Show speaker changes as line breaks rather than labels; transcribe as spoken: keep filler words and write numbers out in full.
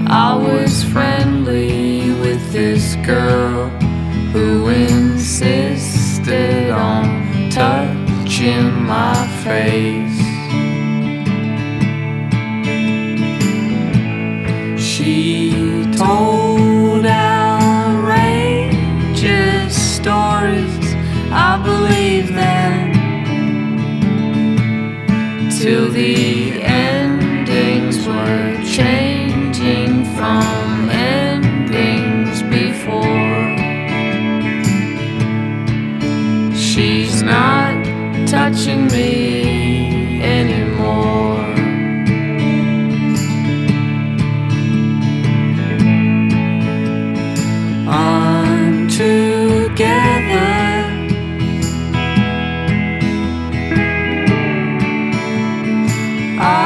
I was friendly with this girl who insisted on touching my face.